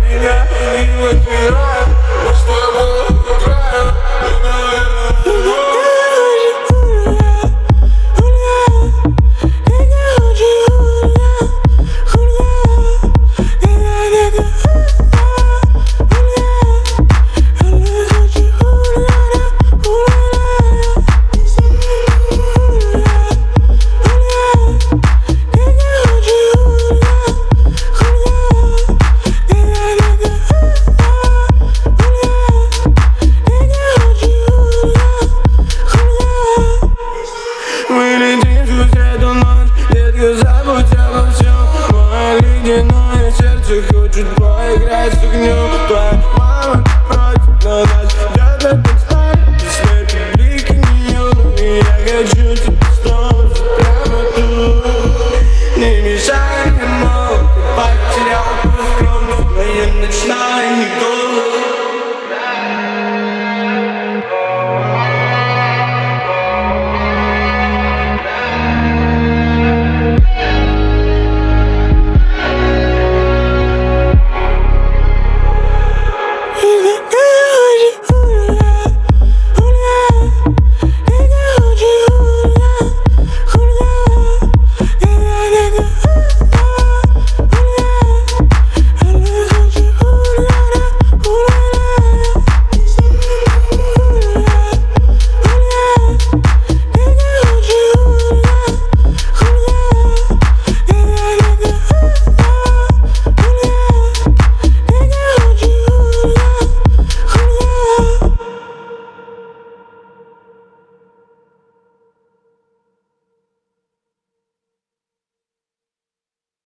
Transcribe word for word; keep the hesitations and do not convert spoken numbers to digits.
меня не выбирают. Мы с тобой играем. Мы летим всю эту ночь, детка, забудь обо всем. Мое ледяное сердце хочет поиграть с огнем.